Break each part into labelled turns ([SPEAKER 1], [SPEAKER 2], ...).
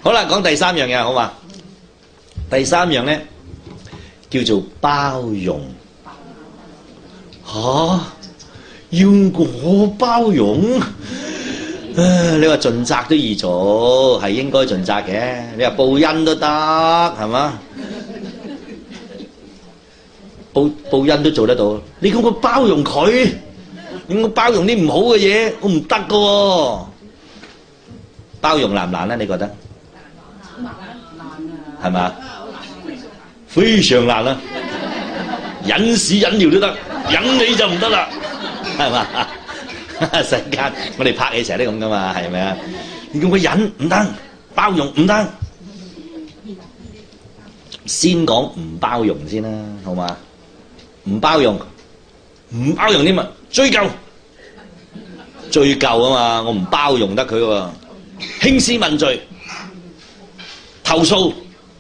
[SPEAKER 1] 好啦，講第三樣嘢好嘛？第三樣咧叫做包容。要我包容？你話盡責都易做，係應該盡責嘅。你話報恩都得，係嘛？報恩都做得到。你叫我包容佢，你叫我包容啲唔好嘅嘢，我唔得㗎喎。包容難唔難咧？你覺得？難啊，係嘛？非常難啊！忍屎忍尿都得，忍你就唔得啦，係嘛？世間我哋拍戲成日都咁噶嘛，係咪啊？你叫我忍唔得，包容唔得，先講唔包容先啦，好嘛？唔包容添啊，追究啊嘛，我唔包容得佢喎，興師問罪、投訴、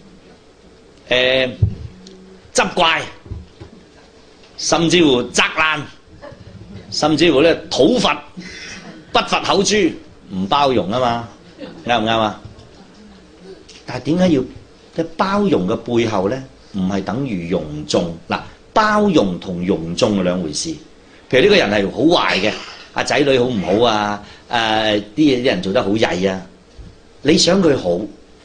[SPEAKER 1] 責怪，甚至乎責難，甚至乎咧討伐，不伐口誅，唔包容啊嘛，啱唔啱啊？但係點解要即係包容嘅背後咧，唔係等於容縱嗱？包容同容縱係兩回事。譬如呢個人係好壞嘅，仔女好唔好啊？啲人做得好曳啊！你想佢好，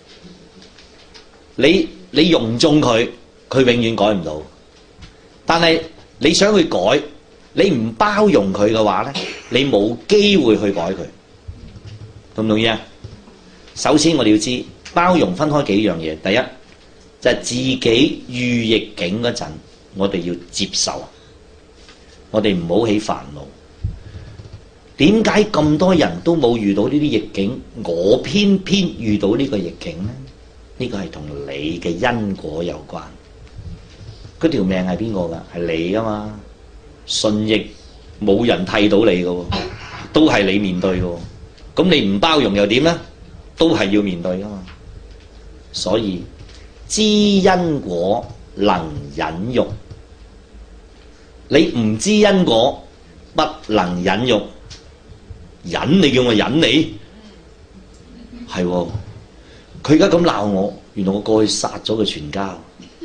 [SPEAKER 1] 你容縱佢，佢永遠改唔到。但係你想佢改，你唔包容佢嘅話咧，你冇機會去改佢。同唔同意啊？首先我哋要知包容分開幾樣嘢。第一就係自己遇逆境嗰陣，我哋要接受，我哋唔好起煩惱。點解咁多人都冇遇到呢啲逆境，我偏偏遇到呢個逆境呢？呢個係同你嘅因果有關。嗰條命係邊個㗎？係你㗎嘛？順逆冇人替到你㗎，都係你面對㗎。咁你唔包容又點呢？都係要面對㗎嘛。所以知因果能忍辱，你唔知因果不能忍辱。忍你叫我忍你，係喎。佢而家咁鬧我，原來我過去殺咗佢全家。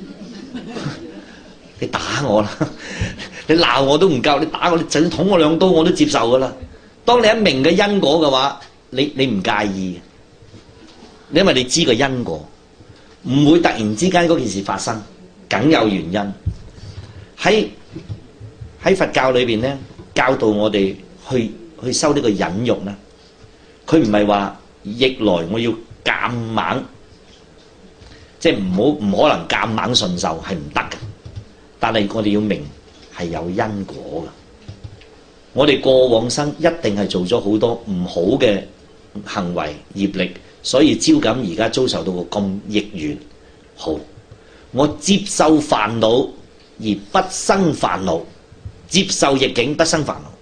[SPEAKER 1] 你打我啦，你鬧我都唔夠，你打我，你就算捅我兩刀我都接受噶啦。當你一明嘅因果嘅話，你唔介意，因為你知個因果，唔會突然之間嗰件事發生，梗有原因。喺佛教裏邊咧，教導我哋去修呢個忍辱咧，佢唔係話逆來我要夾硬，即係唔可能夾硬順受，係唔得嘅。但係我哋要明係有因果嘅。我哋過往生一定係做咗好多唔好嘅行為業力，所以招感而家遭受到個咁逆緣。好，我接受煩惱而不生煩惱，接受逆境不生煩惱。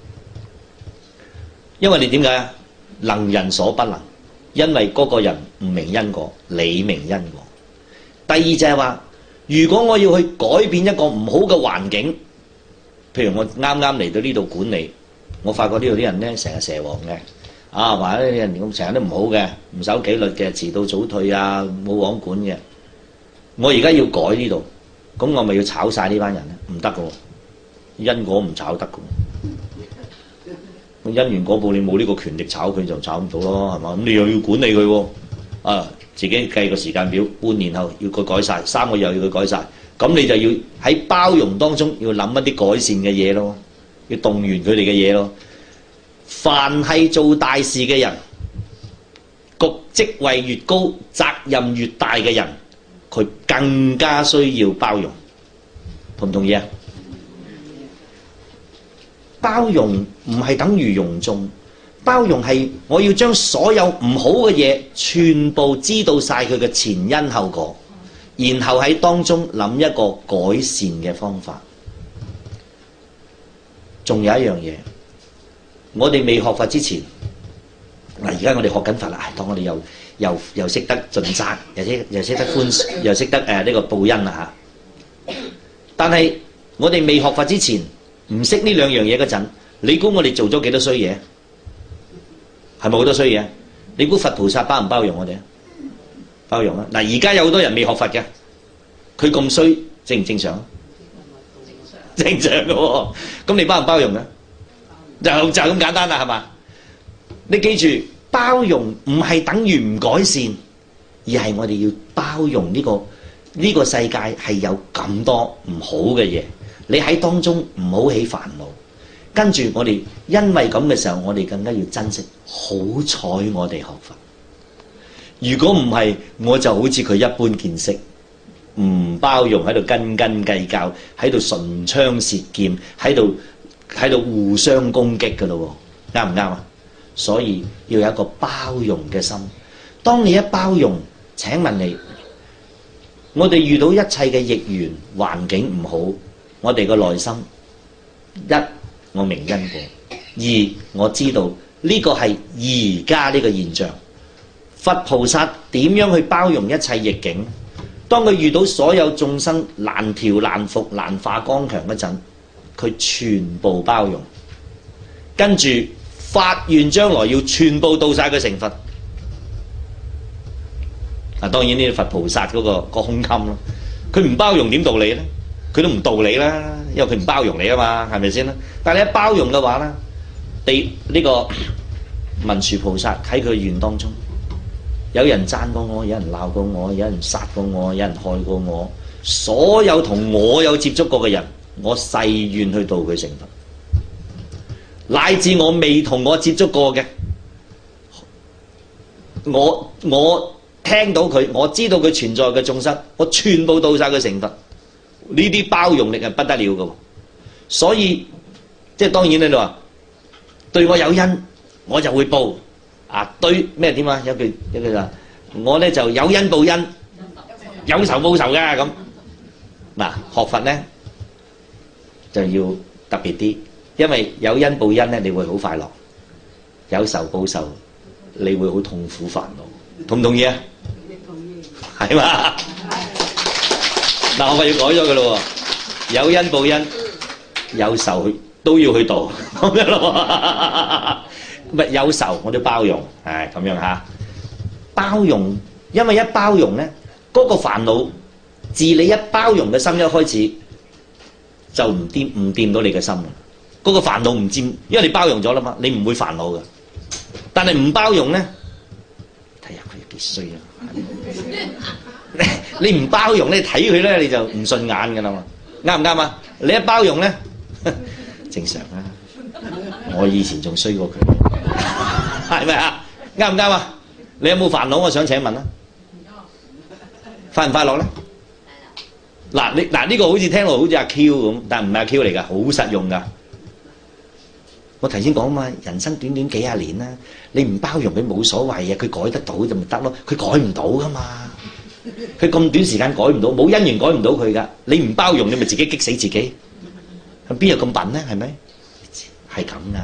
[SPEAKER 1] 因為你點解？能人所不能，因為嗰個人唔明因果，你明因果。第二就係話，如果我要去改變一個唔好嘅環境，譬如我啱啱嚟到呢度管理，我發覺呢度啲人咧成日蛇王嘅，或者啲人咁成日都唔好嘅，唔守紀律嘅，遲到早退啊，冇網管嘅。我而家要改呢度，咁我咪要炒晒呢班人咧？唔得㗎，因果唔炒得㗎。因緣果報，你冇呢個權力炒佢就炒唔到咯，係嘛？咁你又要管理佢喎，自己計個時間表，半年後要佢改晒，3個月又要佢改晒，咁你就要喺包容當中要諗一啲改善嘅嘢咯，要動員佢哋嘅嘢咯。凡係做大事嘅人，局職位越高，責任越大嘅人，佢更加需要包容，同唔同意啊？包容唔係等於容縱，包容係我要將所有唔好嘅嘢全部知道晒佢嘅前因後果，然後喺當中諗一個改善嘅方法。仲有一樣嘢，我哋未學佛之前，而家我哋學緊佛啦，當我哋又識得盡責，又識得寬恕，又識得呢個報恩啦嚇。但係我哋未學佛之前，唔識呢兩樣嘢嗰陣，你估我哋做咗幾多衰嘢？係咪好多衰嘢？你估佛菩薩包唔包容我哋啊？ 包容啊！嗱，而家有好多人未學佛嘅，佢咁衰，正唔正常？正常嘅喎，咁你包唔包容咧？就咁簡單啦，係嘛？你記住，包容唔係等於唔改善，而係我哋要包容呢個世界係有咁多唔好嘅嘢，你喺當中唔好起煩惱。跟住我哋因為咁嘅時候，我哋更加要珍惜。好彩我哋學佛，如果唔係，我就好似佢一般見識，唔包容，喺度斤斤計較，喺度唇槍舌劍，喺度互相攻擊㗎咯喎，啱唔啱啊？所以要有一個包容嘅心。當你一包容，請問你，我哋遇到一切嘅逆緣環境唔好，我哋個內心一，我明因果；二，我知道呢個係而家呢個現象。佛菩薩點樣去包容一切逆境？當佢遇到所有眾生難調難服難化剛強嗰陣，佢全部包容，跟住發願將來要全部度晒佢成佛。嗱，當然呢啲佛菩薩嗰個胸襟咯，佢唔包容點度你咧？佢都唔度你啦，因為佢唔包容你啊嘛，係咪先啦？但係你一包容嘅話咧，呢個文殊菩薩喺佢願當中，有人讚過我，有人鬧過我，有人殺過我，有人害過我，所有同我有接觸過嘅人，我誓願去度佢成佛，乃至我未同我接觸過嘅，我聽到佢，我知道佢存在嘅眾生，我全部度晒佢成佛。呢啲包容力係不得了嘅，所以即係當然你話對我有恩，我就會報啊。對咩點啊？有句話，我咧就有恩報恩，有仇報仇嘅咁。嗱，學佛咧就要特別啲，因為有恩報恩咧，你會好快樂；有仇報仇，你會好痛苦煩惱。同唔同意啊？同意，係嘛？嗱，我要改咗佢咯喎，有恩報恩，有仇都要去度，咁樣咯喎。咪有仇我都包容，係咁樣嚇。包容，因為一包容咧，嗰個煩惱自你一包容嘅心一開始就唔掂到你嘅心。嗰個煩惱唔佔，因為你包容咗啦嘛，你唔會煩惱嘅。但係唔包容咧，睇下佢幾衰啊！你唔包容咧，睇佢咧你就唔順眼噶啦嘛，啱唔啱啊？你一包容咧，正常啊。我以前仲衰過佢，係咪啊？啱唔啱啊？你有冇煩惱？我想請問啊，快唔快樂咧？嗱呢個好似聽落好似阿 Q 咁，但唔係阿 Q 嚟噶，好實用噶。我頭先講啊嘛，人生短短幾廿年啦，你唔包容佢冇所謂嘅，佢改得到就咪得咯，佢改唔到噶嘛。佢咁短時間改唔到，冇因緣改唔到佢噶。你唔包容，你咪自己激死自己。邊有咁笨咧？係咪？係咁噶。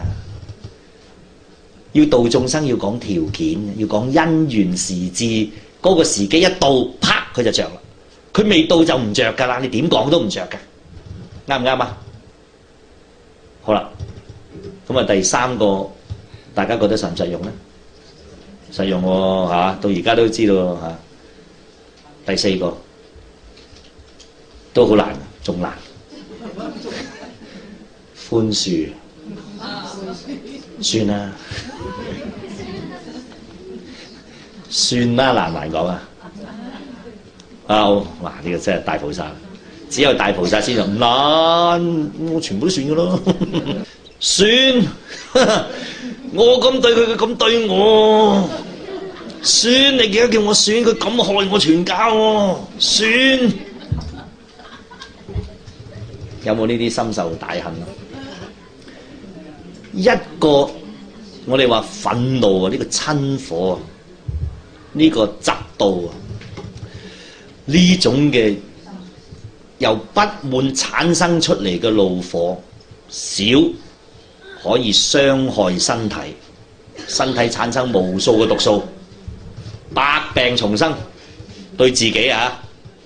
[SPEAKER 1] 要度眾生要講條件，要講因緣時至，嗰個時機一到，啪佢就着啦。佢未到就唔着噶啦，你點講都唔着噶。啱唔啱啊？好啦，咁啊第三個，大家覺得實唔實用咧？實用喎嚇，到而家都知道嚇。第四個都好難，仲難。寬恕，算啦，算啦，難唔難講啊？哇！呢個真係大菩薩，只有大菩薩先就唔難，我全部都算㗎咯。算，我咁對佢，佢咁對我。算，你記得叫我算，佢咁害我全家喎。算，有冇呢啲深受大恨啊？一個我哋話憤怒啊，呢個親火啊，呢個嫉妒啊，呢種嘅由不滿產生出嚟嘅怒火，少可以傷害身體，身體產生無數嘅毒素。百病叢生，對自己啊，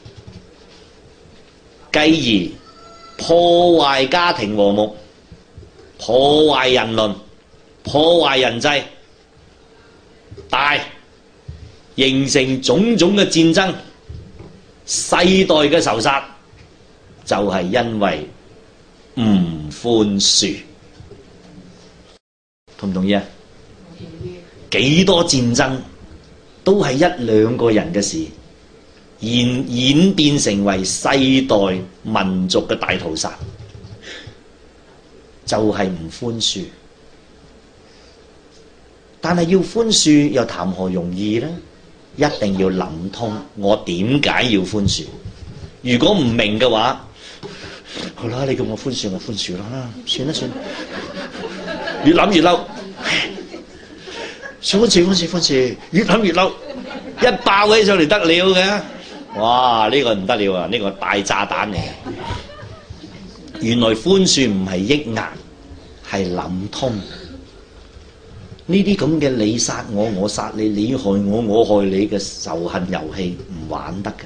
[SPEAKER 1] 繼而破壞家庭和睦，破壞人倫，破壞人際，大形成種種嘅戰爭，世代嘅仇殺，就係因為唔寬恕。同唔同意啊？幾多戰爭都係一兩個人嘅事，演變成為世代民族嘅大屠殺，就係唔寬恕。但係要寬恕又談何容易呢？一定要諗通我點解要寬恕。如果唔明嘅話，好啦，你叫我寬恕我寬恕啦，算啦算啦，越諗越嬲，寬恕，越諗越嬲，一爆起上嚟得了嘅，哇！呢個唔得了啊，呢個大炸彈嚟嘅。原來寬恕唔係抑壓，係諗通。呢啲咁嘅你殺我，我殺你，你害我，我害你嘅仇恨遊戲唔玩得㗎。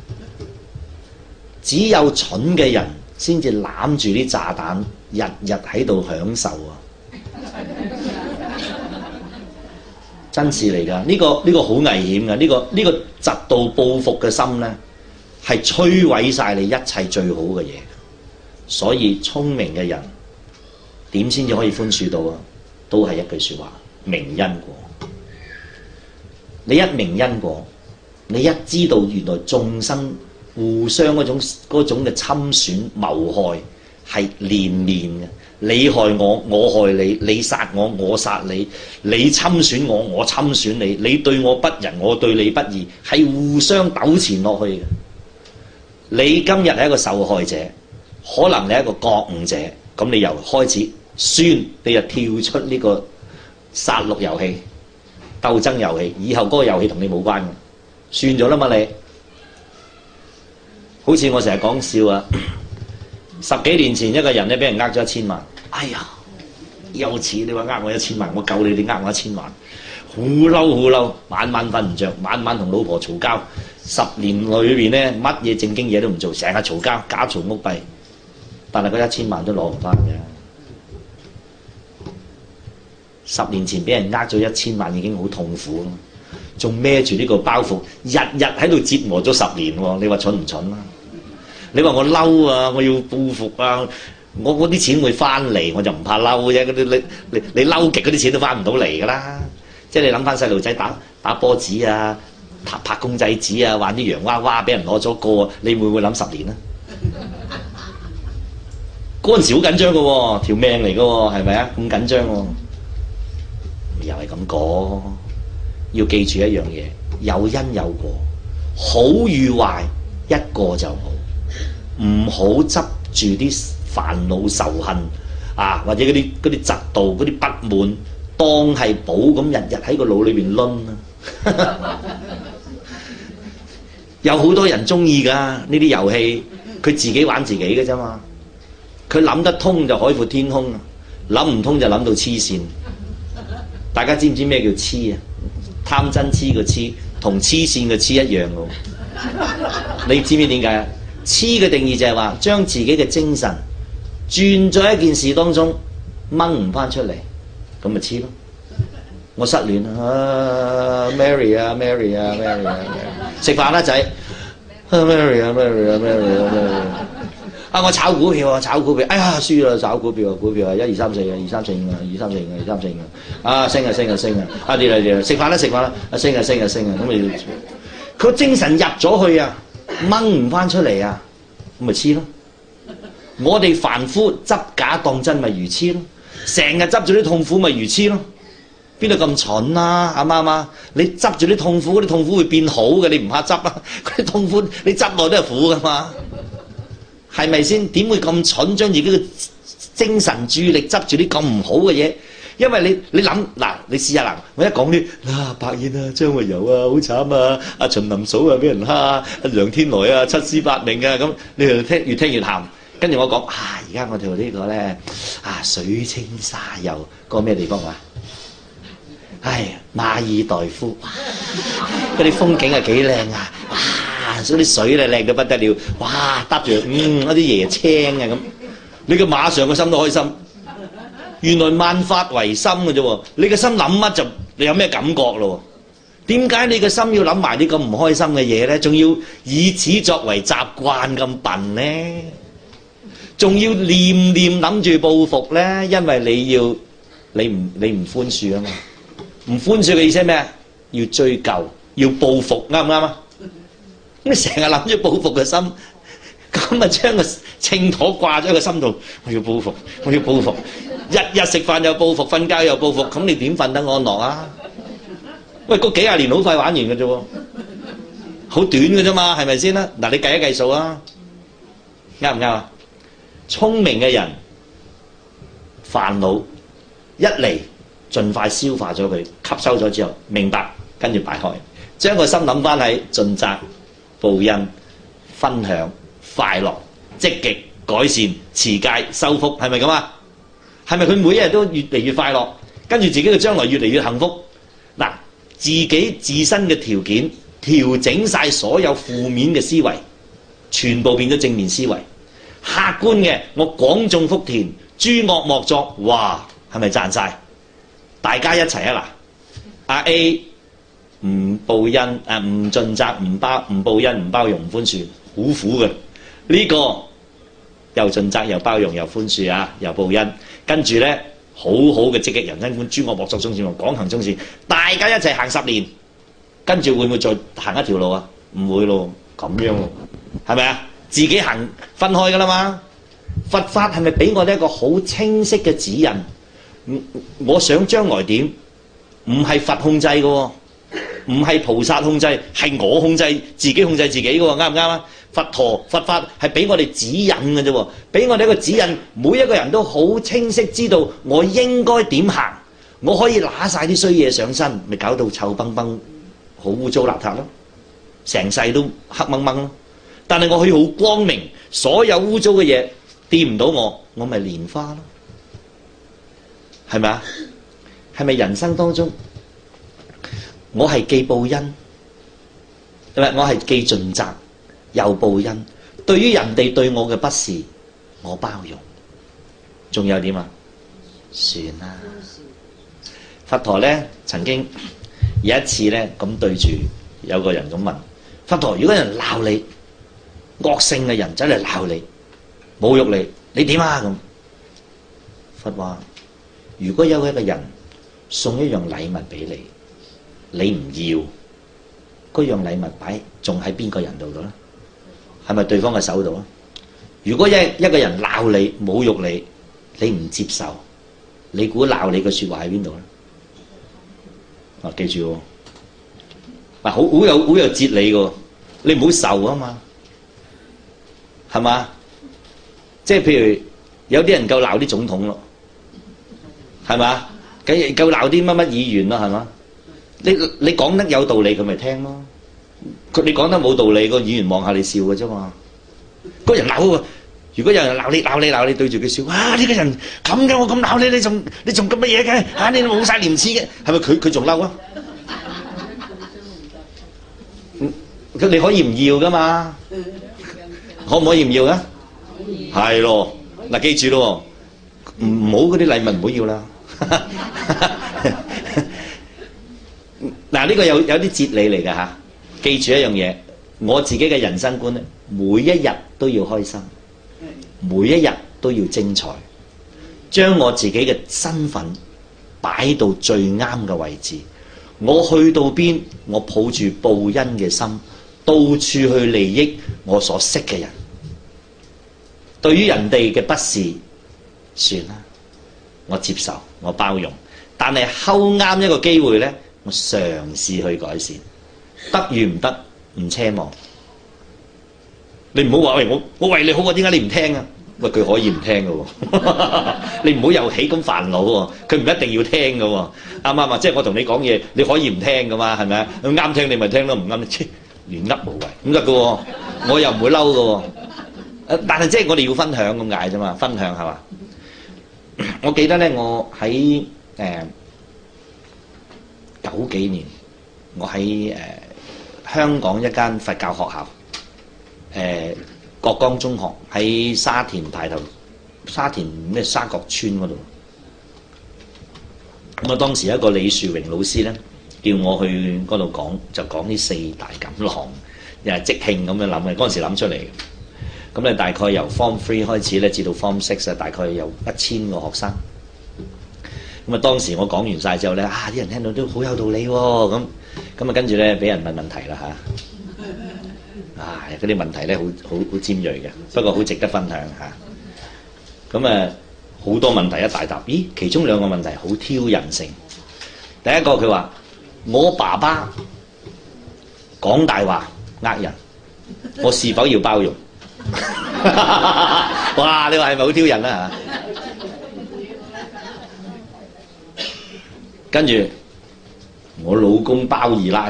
[SPEAKER 1] 只有蠢嘅人先至攬住啲炸彈，日日喺度享受啊！真事嚟㗎，呢個好危險㗎。呢個嫉妒報復嘅心咧，係摧毀晒你一切最好嘅嘢。所以聰明嘅人點先至可以寬恕到啊？都係一句説話。明因果，你一明因果，你一知道原來眾生互相嗰種嘅侵損謀害係連綿嘅，你害我，我害你，你殺我，我殺你，你侵損我，我侵損你，你對我不仁，我對你不義，係互相糾纏落去嘅。你今日係一個受害者，可能你係一個覺悟者，咁你由開始宣，你就跳出呢個殺戮遊戲、鬥爭遊戲，以後嗰個遊戲同你冇關嘅，算咗啦嘛你。好似我成日講笑啊，10幾年前一個人咧俾人呃咗1000萬，哎呀，有錢你話呃我1000萬，我救你，你呃我1000萬，好嬲，晚晚瞓唔着，晚晚同老婆嘈交，10年裏邊咧乜嘢正經嘢都唔做，成日嘈交，家嘈屋閉，但係嗰1000萬都攞唔翻嘅。10年前俾人呃咗1000萬已經好痛苦咯，仲孭住呢個包袱，日日喺度折磨咗10年喎。你話蠢唔蠢啊？你話我嬲啊，我要報復啊，我嗰啲錢會翻嚟，我就唔怕嬲啫。你嬲極嗰啲錢都翻唔到嚟噶啦。即係你諗翻細路仔打波子啊，拍公仔紙啊，玩啲洋娃娃俾人攞咗個，你會唔會諗10年啊？嗰陣時好緊張噶喎，條命嚟噶喎，係咪啊？咁緊張喎。又係咁講，要記住一樣嘢，有因有果，好與壞一個就好，唔好執住啲煩惱仇恨啊，或者嗰啲嫉妒、嗰啲不滿，當係寶咁日日喺個腦裏邊掄啊！有好多人中意㗎呢啲遊戲，佢自己玩自己嘅啫嘛，佢諗得通就海闊天空啊，諗唔通就諗到黐線。大家知唔知咩叫痴啊？貪嗔痴個痴同黐線嘅痴一樣嘅。你知唔知點解啊？痴嘅定義就係話將自己嘅精神轉咗一件事當中掹唔翻出嚟，咁咪痴咯。我失戀啊 ，Mary 啊 ，Mary 啊 ，Mary 啊，食飯啦仔 ，Mary 啊 ，Mary 啊 ，Mary 啊 ，Mary 啊，我炒股票啊，哎呀輸啦，炒股票啊，1、2、3、4啊，2、3、4、5啊，2、3、4、5啊，2、3、4、5啊，升啊，跌啦，食飯啦，升啊，咁咪佢精神入咗去啊，掹唔翻出嚟啊，咁咪黐咯。我哋凡夫執假當真咪愚痴咯，成日執住啲痛苦咪愚痴咯，邊度咁蠢啊？啱唔啱啊？你執住啲痛苦，嗰啲痛苦會變好嘅，你唔怕執啊？嗰啲痛苦你執落都係苦噶嘛。係咪先？點會咁蠢？將自己嘅精神注意力執住啲咁唔好嘅嘢？因為你諗嗱，你試下嗱，我一講啲白燕啊、張慧柔啊，好慘啊！阿秦林嫂啊，俾人蝦；阿梁天來啊，七屍八命啊，咁你越聽越鹹。跟住我講而家我哋呢個咧水清沙幼，個咩地方啊？馬爾代夫，嗰啲風景係幾靚啊！嗰啲水咧靚到不得了，哇！搭住嗰啲椰青啊咁，你個馬上個心都開心。原來萬法唯心嘅啫喎，你個心諗乜就你有咩感覺咯？ 點解你個心要諗埋啲咁唔開心嘅嘢咧？仲要以此作為習慣咁笨咧？仲要念念諗住報復咧？因為你唔寬恕啊嘛。唔寬恕嘅意思係咩啊？要追究，要報復，啱唔啱啊？咁你成日諗住報復嘅心，咁啊將個秤砣掛咗喺個心度，我要報復，我要報復，日日食飯又報復，瞓覺又報復，咁你點瞓得安樂啊？喂，嗰幾廿年好快玩完嘅啫喎，好短嘅啫嘛，係咪先啦？嗱，你計一計數啊，啱唔啱啊？聰明嘅人煩惱一嚟，盡快消化咗佢，吸收咗之後，明白，跟住擺開，將個心諗翻喺盡責、報恩、分享、快樂、積極、改善、持戒、修福，係咪咁啊？係咪佢每一日都越嚟越快樂，跟住自己嘅將來越嚟越幸福？嗱，自己自身嘅條件調整晒所有負面嘅思維，全部變咗正面思維。客觀嘅，我廣種福田，諸惡莫作，哇，係咪賺晒？大家一齊啊！嗱，阿 A 唔報恩，唔盡責，唔報恩，唔包容，唔寬恕，好苦嘅。呢個又盡責，又包容，又寬恕啊，又報恩。跟住咧，好好嘅積極人生觀，諸惡莫作，眾善廣行眾善。大家一齊行10年，跟住會唔會再行一條路啊？唔會咯，咁樣咯，係咪啊？自己行分開噶啦嘛。佛法係咪俾我哋一個好清晰嘅指引？我想將來點？唔係佛控制嘅喎，唔係菩薩控制，係我控制自己，控制自己嘅喎，啱唔啱啊？佛法係俾我哋指引嘅啫喎，俾我哋一個指引，每一個人都好清晰知道我應該點行，我可以揦晒啲衰嘢上身，咪搞到臭崩崩，好污糟邋遢咯，成世都黑掹掹咯。但係我可以好光明，所有污糟嘅嘢掂唔到我咪蓮花咯，係咪啊？係咪人生當中我係既報恩，係咪？我係既盡責又報恩。對於人哋對我嘅不是，我包容。仲有點啊？算啦。佛陀咧曾經有一次咧咁對住有個人咁問佛陀：如果有人鬧你，惡性嘅人走嚟鬧你，侮辱你，你點啊？咁佛話：如果有一個人送一樣禮物俾你，你唔要，嗰樣禮物擺仲喺邊個人度咧？係咪對方嘅手度啊？如果一個人鬧你、侮辱你，你唔接受，你估鬧你嘅說話喺邊度咧？啊，記住喎，好有哲理嘅，你唔好受啊嘛，係嘛？即係譬如有啲人夠鬧啲總統咯，係嘛？夠鬧啲乜乜議員咯，係嘛？你講得有道理，佢咪聽咯。你講得冇道理，個議員望下你笑嘅啫嘛。個人鬧喎，如果有人鬧你，對住佢笑，啊呢個人咁嘅，我咁鬧你，你仲咁乜嘢嘅？啊你冇晒廉恥嘅，係咪佢仲嬲啊？你可以唔要噶嘛？可唔可以唔要啊？係咯，嗱記住咯，唔好嗰啲禮物唔好要啦。嗱呢個有啲哲理嚟㗎吓，記住一樣嘢，我自己嘅人生觀咧，每一日都要開心，每一日都要精彩，將我自己嘅身份擺到最啱嘅位置。我去到邊，我抱住報恩嘅心，到處去利益我所識嘅人。對於人哋嘅不是，算啦，我接受，我包容。但係睺啱一個機會咧，我嘗試去改善，得與唔得唔奢望。你唔好話喂，我為你好啊，點解你唔聽啊？喂，佢可以唔聽㗎喎，你唔好又起咁煩惱喎，佢唔一定要聽㗎喎，啱唔啱啊？即係我同你講嘢，你可以唔聽㗎嘛，係咪啊？啱聽你咪聽咯，唔啱你亂噏無謂咁得㗎喎，我又唔會嬲㗎喎。但係即係我哋要分享咁解啫嘛，分享係嘛？我記得咧，我喺90幾年，我喺香港一間佛教學校，國江中學喺沙田排頭，沙田咩沙角村嗰度。咁啊，當時一個李樹榮老師咧， 叫我去嗰度講，就講呢四大錦囊，又係即興咁樣諗嘅，嗰陣時諗出嚟嘅。咁咧大概由 Form 3開始咧，至到 Form 6啊，大概有1000個學生。咁啊，當時我講完晒之後咧，啲人聽到都好有道理喎。咁啊，跟住咧俾人問問題啦嗰啲問題咧好尖鋭嘅，不過好值得分享嚇。咁啊，好多問題一大沓。咦，其中兩個問題好挑人性。第一個佢話：我爸爸講大話呃人，我是否要包容？哇！你話係咪好挑人啊？跟住我老公包二奶，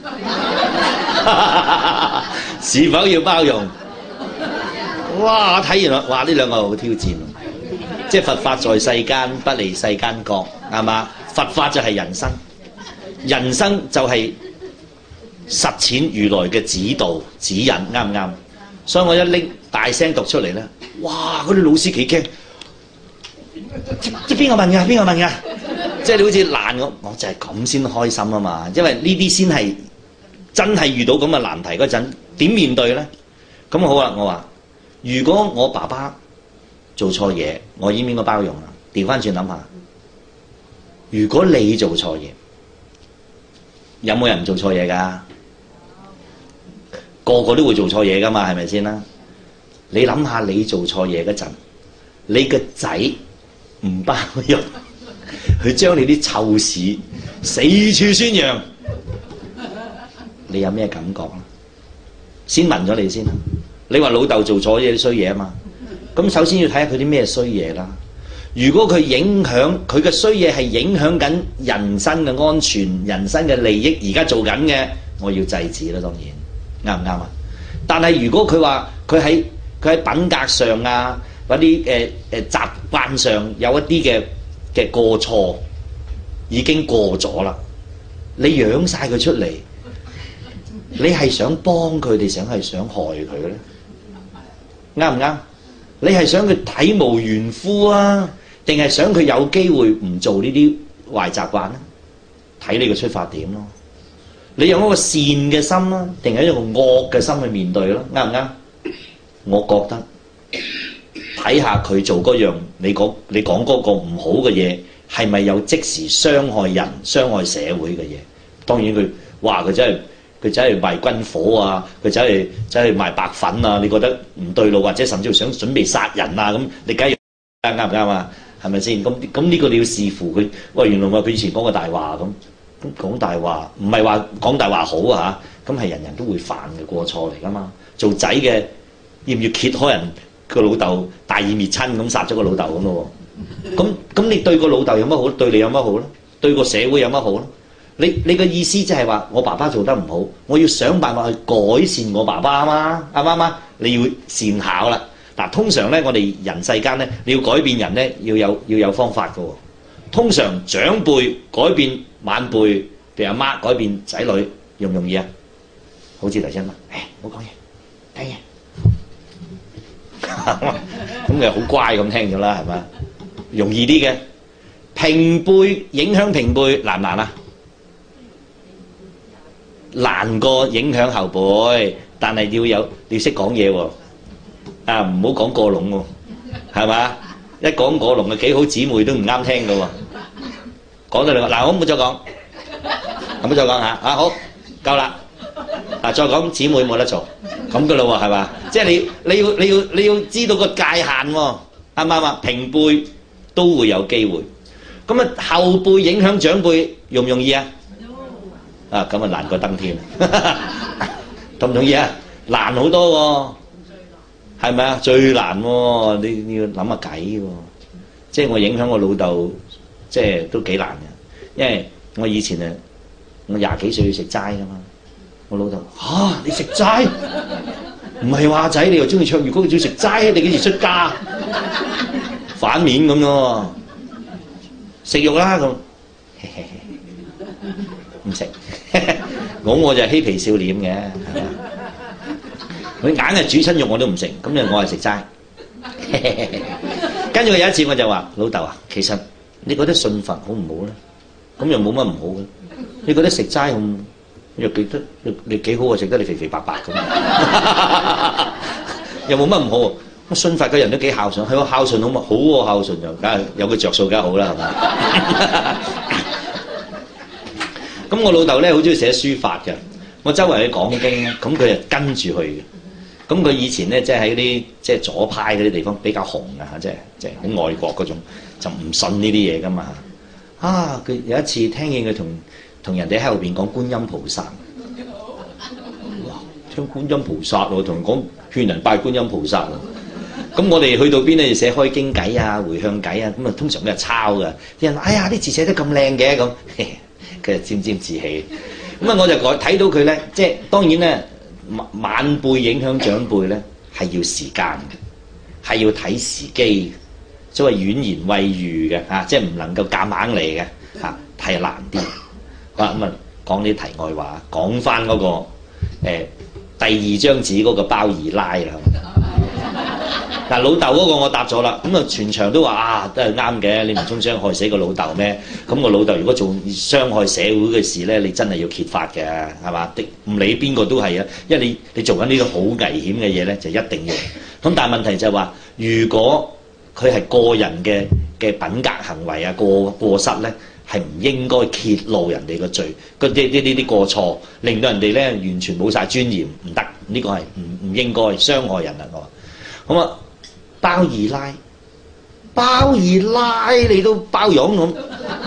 [SPEAKER 1] 是否要包容？哇！我睇完啦，哇！呢兩個好挑戰，即係佛法在世間，不離世間覺，係嘛？佛法就係人生，人生就係實踐如來嘅指導指引，啱唔啱？所以我一拎大聲讀出嚟咧，哇！嗰啲老師幾驚，即係邊個問㗎？邊個問㗎？即係你好似難我就係咁先開心啊嘛！因為呢啲先係真係遇到咁嘅難題嗰陣，點面對咧？咁好啦，我話如果我爸爸做錯嘢，我應唔應該包容啊？調翻轉諗下，如果你做錯嘢，有冇人做錯嘢㗎？個個都會做錯嘢㗎嘛，係咪先啦？你諗下，你做錯嘢嗰陣，你個仔唔包容，佢將你啲臭屎四處宣揚，你有咩感覺啊？先問咗你先。你話老豆做錯嘢衰嘢啊嘛，咁首先要睇下佢啲咩衰嘢啦。如果佢影響佢嘅衰嘢係影響緊人身嘅安全、人身嘅利益，而家做緊嘅，我要制止啦。當然啱唔啱啊？但係如果佢話佢喺品格上啊，嗰啲習慣上有一啲嘅過錯，已經過咗啦，你養晒佢出嚟，你係想幫佢哋，想害佢咧？啱唔啱？你係想佢體無完膚啊，定係想佢有機會唔做呢啲壞習慣咧？睇你個出發點咯。你用一個善嘅心啦，定係一個惡嘅心去面對咯？啱唔啱？我覺得睇下佢做嗰樣，你講嗰個唔好嘅嘢，係咪有即時傷害人、傷害社會嘅嘢？當然佢話佢真係賣軍火啊，佢真係賣白粉啊，你覺得唔對路，或者甚至想準備殺人啊，咁你梗係啱唔啱啊？係咪先？咁呢個你要視乎佢。喂，原來佢以前講過大話咁講大話，唔係話講大話好啊嚇，咁係人人都會犯嘅過錯嚟噶嘛。做仔嘅要唔要揭開人個老豆大義滅親咁殺咗個老豆咁咯？咁你對個老豆有乜好？對你有乜好咧？對個社會有乜好咧？你嘅意思即係話我爸爸做得唔好，我要想辦法去改善我爸爸啊嘛，啱唔啱啊？你要善巧啦。嗱，通常咧，我哋人世間咧，你要改變人咧，要有方法嘅喎。通常長輩改變晚輩，譬如阿媽改變仔女，容唔容易啊？好似頭先咁，唔好講嘢，聽嘢，咁你好乖咁聽咗啦，係咪？容易啲嘅，平輩影響平輩難唔難啊？難過影響後輩，但係要識講嘢喎，啊唔好講過籠喎，係嘛？一講過籠嘅幾好姊妹都唔啱聽嘅喎，講到你話嗱，我唔好再講，唔好再講嚇，啊好夠啦，嗱再講姊妹冇得嘈，咁嘅咯喎係嘛？即係你要知道個界限喎，啱唔啱啊？平輩都會有機會，咁啊後輩影響長輩容唔容易啊？啊咁啊難過登天，同唔同意啊？難好多喎，係咪啊？最難喎，你要諗下計喎。即係我影響我老豆，即係都幾難嘅。因為我以前我20幾歲要食齋㗎嘛。我老豆你食齋？唔係話仔，你又中意唱粵曲，中意食齋？你幾時出家？反面咁咯，食肉啦咁，唔食。我就嬉皮笑臉嘅，係嘛？佢硬係煮親肉我都唔食，咁我係食齋。跟住有一次我就話：老豆啊，其實你覺得信佛好唔好咧？咁又冇乜唔好嘅。 你覺得食齋咁又幾得你幾好啊？食得你肥肥白白咁，又冇乜唔好。我信佛嘅人都幾孝順，係喎，孝順好嘛？好喎，孝順就梗係有個着數，梗係好啦，係嘛？咁我老豆咧好中意寫書法嘅，我周圍去講經咧，咁佢就跟住去嘅。咁佢以前咧即係喺啲即係左派嗰啲地方比較紅啊，即係喺外國嗰種就唔信呢啲嘢噶嘛。啊，佢有一次聽見佢同人哋喺後邊講觀音菩薩，哇！聽觀音菩薩喎，同人講勸人拜觀音菩薩喎。咁我哋去到邊咧，寫開經偈啊、回向偈啊，咁啊通常都係抄㗎。啲人哎呀啲字寫得咁靚嘅咁，佢就沾沾自喜。咁啊我就睇到佢咧，即係當然咧。晚輩影響長輩咧，係要時間嘅，係要睇時機，所謂軟言慰喻嘅嚇，即係唔能夠夾硬嚟嘅嚇，係難啲。好啦，咁啊講啲題外話，講翻嗰個第二張紙嗰個包二奶啦。嗱，老豆嗰個我答咗啦，咁啊全場都話啊都係啱嘅，你唔通想害死個老豆咩？咁個老豆如果做傷害社會嘅事咧，你真係要揭發嘅，係嘛？唔理邊個都係啊，因為你做緊呢啲好危險嘅嘢咧，就一定要。咁但係問題就係話，如果佢係個人嘅品格行為啊過失咧，係唔應該揭露人哋嘅罪，嗰啲過錯，令到人哋咧完全冇晒尊嚴，唔得，呢個係唔應該傷害人啊！我話咁啊。包二奶你都包容咁，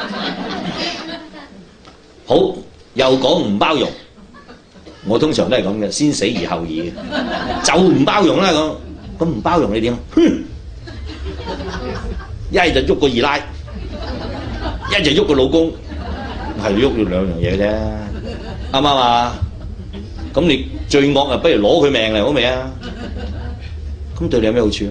[SPEAKER 1] 好又講唔包容，我通常都係咁嘅，先死而後已，就唔包容啦咁唔包容你點？一係就喐個二奶，一就喐個老公，係喐咗兩樣嘢啫，啱唔啱啊？咁你最惡啊，不如攞佢命嚟好未啊？咁對你有咩好處啊？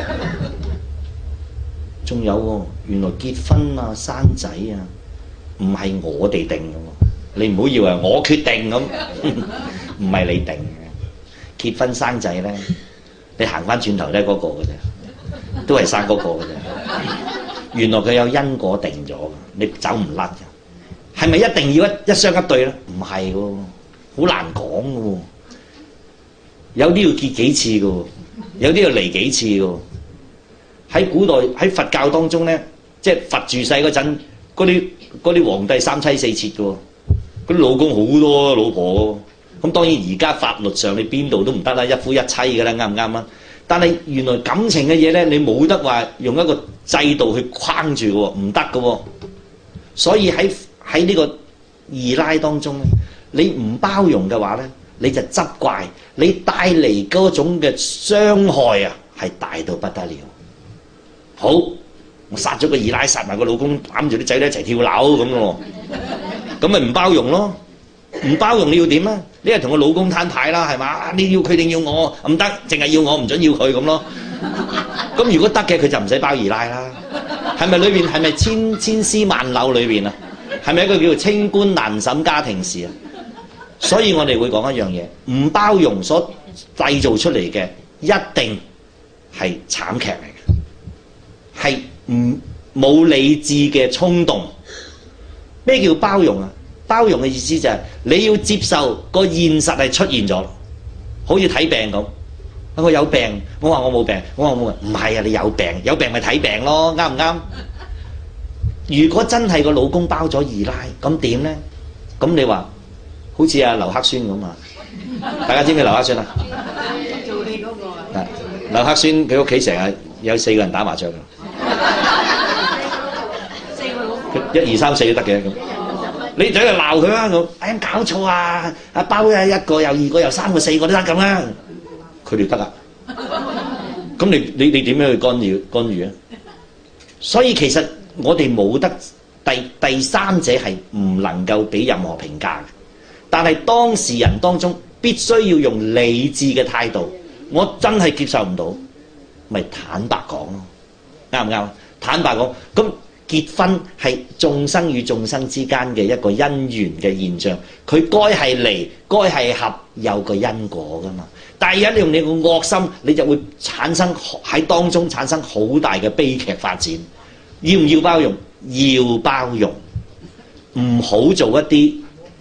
[SPEAKER 1] 仲有喎，原來結婚啊、生仔啊，唔係我哋定嘅喎。你唔好以為我決定咁，唔係你定嘅。結婚生仔咧，你行翻轉頭咧嗰個嘅啫，都係生嗰個嘅啫。原來佢有因果定咗嘅，你走唔甩嘅。係咪一定要一雙一對咧？唔係喎，好難講嘅喎。有啲要結幾次嘅喎。有啲要離幾次嘅。喺古代喺佛教當中咧，即係佛住世嗰陣，嗰啲皇帝三妻四妾嘅喎，嗰啲老公好多老婆喎。咁當然而家法律上你邊度都唔得啦，一夫一妻嘅啦，啱唔啱啊？但係原來感情嘅嘢咧，你冇得話用一個制度去框住嘅喎，唔得嘅喎。所以喺呢個二奶當中咧，你唔包容嘅話咧，你就責怪你帶嚟嗰種嘅傷害啊，係大到不得了。好，我殺咗個二奶，殺埋個老公，攬住啲仔女一齊跳樓咁咯，咁咪唔包容咯？唔包容你要點啊？你係同個老公攤牌啦，係嘛？你要佢定要我？唔得，淨係要我，唔准要佢咁咯。咁如果得嘅，佢就唔使包二奶啦。係咪裏邊係咪千絲萬縷裏邊啊？係咪一個叫做清官難審家庭事啊？所以我哋會講一樣嘢，唔包容所製造出嚟嘅一定係慘劇嚟嘅，係冇理智嘅衝動。咩叫包容啊？包容嘅意思就係你要接受個現實係出現咗，好似睇病咁。我有病，我話我冇病，我話我冇病，唔係啊！你有病，有病咪睇病咯，啱唔啱？如果真係個老公包咗二奶，咁點咧？咁你話好似阿劉克宣咁啊？大家知唔知劉克宣啊？做戲嗰個啊？劉克宣佢屋企成日有4個人打麻將㗎。4個老婆。1、2、3、4都得嘅咁。你就喺度鬧佢啦咁，哎搞錯啊！阿包啊1個又2個又3個4個都得咁啦。佢哋得啊。咁你點樣去干預啊？所以其實我哋冇得第三者係唔能夠俾任何評價嘅，但係當事人當中必須要用理智嘅態度。我真係接受唔到，咪坦白講咯，啱唔啱？坦白講，咁結婚係眾生與眾生之間嘅一個因緣嘅現象，佢該係離，該係合，有個因果噶嘛。但係而家你用你個惡心，你就會產生喺當中產生好大嘅悲劇發展。要唔要包容？要包容，唔好做一啲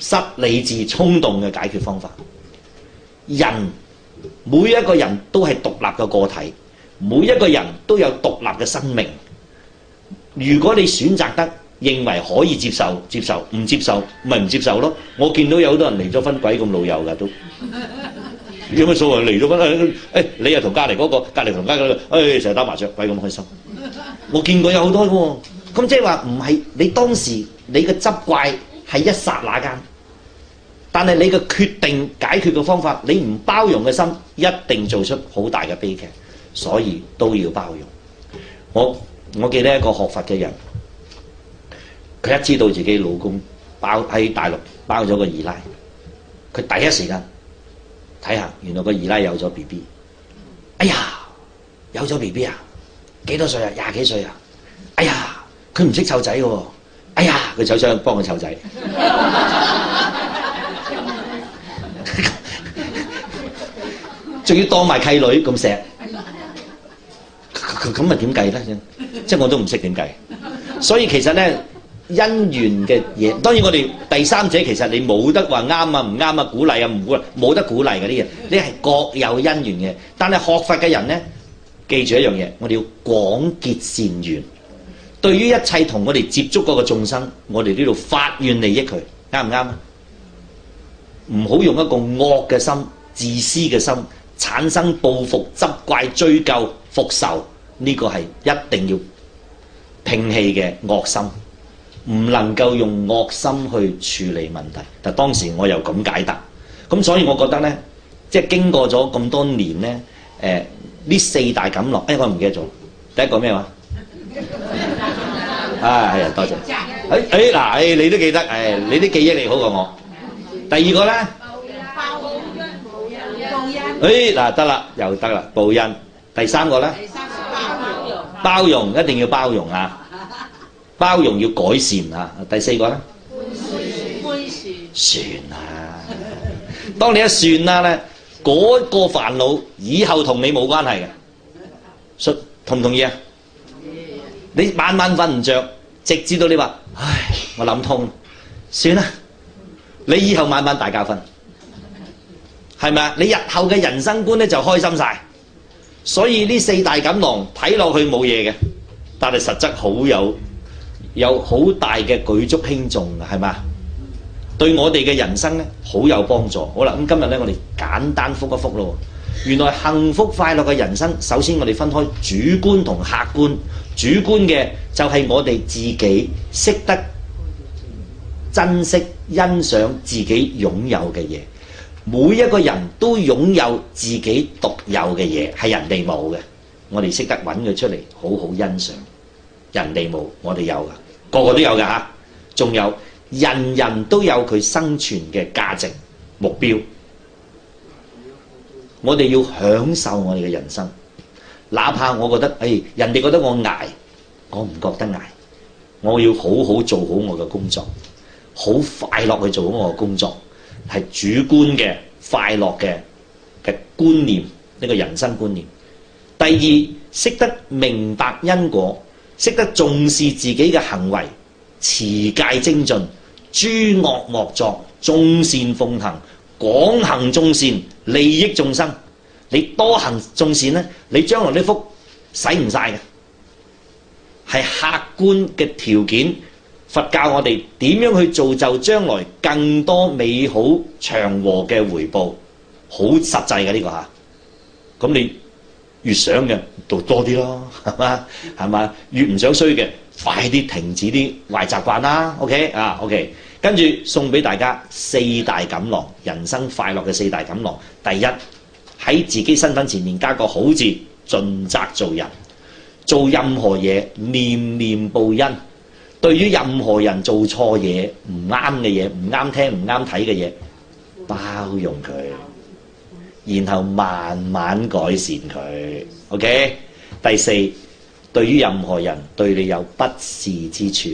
[SPEAKER 1] 失理智衝動嘅解決方法。人每一個人都係獨立嘅個體，每一個人都有獨立嘅生命。如果你選擇得認為可以接受，接受；唔接受咪唔接受咯。我見到有好多人離咗婚鬼咁老友㗎都，有乜所謂離咗婚？你又同隔離嗰個，隔離同隔離嗰個，成日打麻雀鬼咁開心。我見過有好多喎，咁即係話唔係你當時你嘅執怪係一剎那間，但係你嘅決定解決嘅方法，你唔包容嘅心一定做出好大嘅悲劇，所以都要包容。我記得一個學佛嘅人，佢一知道自己老公喺大陸包咗個二奶，佢第一時間睇下，原來個二奶有咗 BB。哎呀，有咗 BB 啊？幾多歲啊？20幾歲啊？哎呀，佢唔識湊仔嘅喎。哎呀，佢走上去幫佢湊仔。仲要當埋契女咁錫，咁咪點計咧？即係我都唔識點計。所以其實咧，姻緣嘅嘢，當然我哋第三者其實你冇得話啱啊唔啱啊，鼓勵啊唔鼓勵，冇得鼓勵嗰啲嘢，你係各有姻緣嘅。但係學佛嘅人咧，記住一樣嘢，我哋要廣結善緣。對於一切同我哋接觸嗰個眾生，我哋呢度發願利益佢，啱唔啱啊？唔好用一個惡嘅心、自私嘅心，產生報復、執怪、追究、復仇，呢個係一定要摒棄嘅惡心，唔能夠用惡心去處理問題。但當時我又咁解答，咁所以我覺得呢，即係經過咗咁多年呢，呢四大錦囊，我唔記得咗，第一個咩話？係啊，多謝。嗱，你都記得，你啲記憶力好過我。第二個咧，嗱得啦，又得啦，報恩。第三個咧，包容，一定要包容啊，包容要改善啊。第四個咧，算啦。當你一算啦咧，嗰個煩惱以後同你冇關係嘅，同唔同意啊？你晚晚瞓唔着，直至到你話，唉，我諗通，算啦。你以後晚晚大覺瞓，係咪啊？你日後嘅人生觀咧就開心晒。所以呢四大錦囊睇落去冇嘢嘅，但係實質有好大嘅舉足輕重嘅，係咪啊？對我哋嘅人生咧好有幫助。好啦，咁今日咧我哋簡單復一復咯。原來幸福快樂嘅人生，首先我哋分開主觀同客觀。主觀嘅就係我哋自己識得珍惜、欣賞自己擁有嘅嘢。每一個人都擁有自己獨有嘅嘢，係人哋冇嘅。我哋識得揾佢出嚟，好好欣賞。人哋冇，我哋有㗎，個個都有㗎嚇。仲有人人都有佢生存嘅價值目標。我哋要享受我哋嘅人生，哪怕我覺得，人哋覺得我捱，我唔覺得捱。我要好好做好我嘅工作，好快樂去做好我嘅工作，係主觀嘅快樂嘅觀念，呢個人生觀念。第二，識得明白因果，識得重視自己嘅行為，持戒精進，諸惡莫作，眾善奉行。廣行眾善，利益眾生。你多行眾善咧，你將來啲福使唔晒嘅，係客觀嘅條件。佛教我哋點樣去造就將來更多美好祥和嘅回報，好實際嘅呢個嚇。咁你越想嘅就多啲咯，係嘛？越唔想衰嘅，快啲停止啲壞習慣啦。OK。跟住送俾大家四大錦囊，人生快樂嘅四大錦囊。第一，喺自己身份前面加個好字，盡責做人，做任何嘢念念報恩。對於任何人做錯嘢、唔啱嘅嘢、唔啱聽、唔啱睇嘅嘢，包容佢，然後慢慢改善佢。OK。第四，對於任何人對你有不是之處，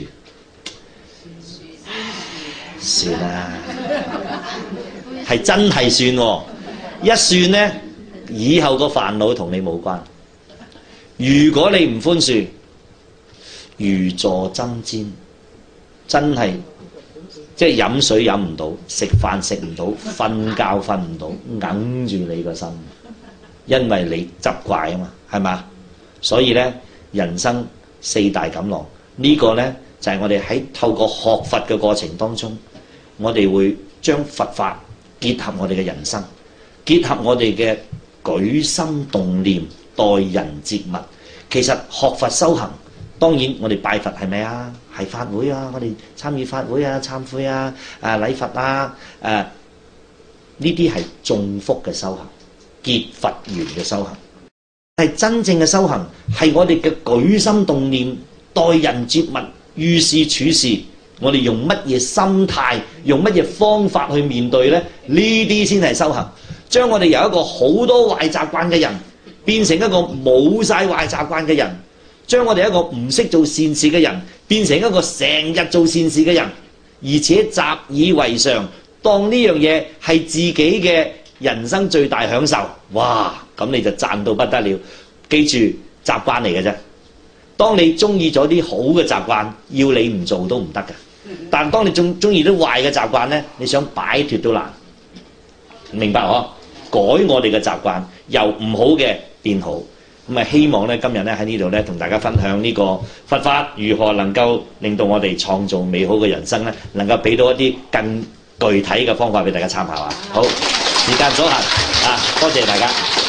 [SPEAKER 1] 算啦，係真係算喎。一算呢，以後個煩惱同你冇關。如果你唔寬恕，如坐針氈，真係即係飲水飲唔到，食飯食唔到，瞓覺瞓唔到，揞住你個心，因為你執怪啊嘛，係嘛？所以咧，人生4大錦囊呢個咧就係我哋喺透過學佛嘅過程當中，我哋會將佛法結合我哋嘅人生，結合我哋嘅舉心動念、待人接物。其實學佛修行，當然我哋拜佛係咪啊？係法會啊，我哋參與法會啊、懺悔啊、禮佛啊，呢啲係種福嘅修行，結佛緣嘅修行。係真正嘅修行，係我哋嘅舉心動念、待人接物、遇事處事，我哋用乜嘢心態、用乜嘢方法去面對呢？呢啲先係修行。將我哋由一個好多壞習慣嘅人，變成一個冇晒壞習慣嘅人。將我哋一個唔識做善事嘅人，變成一個成日做善事嘅人，而且習以為常，當呢樣嘢係自己嘅人生最大享受。哇！咁你就賺到不得了。記住，習慣嚟嘅啫。當你中意咗啲好嘅習慣，要你唔做都唔得嘅。但當你仲中意啲壞嘅習慣呢，你想擺脫都難。明白嗬？改我哋嘅習慣，由唔好嘅變好。咁啊，希望咧今日咧喺呢度咧同大家分享呢個佛法如何能夠令到我哋創造美好嘅人生咧，能夠俾到一啲更具體嘅方法俾大家參考啊！好，時間所限啊，多謝大家。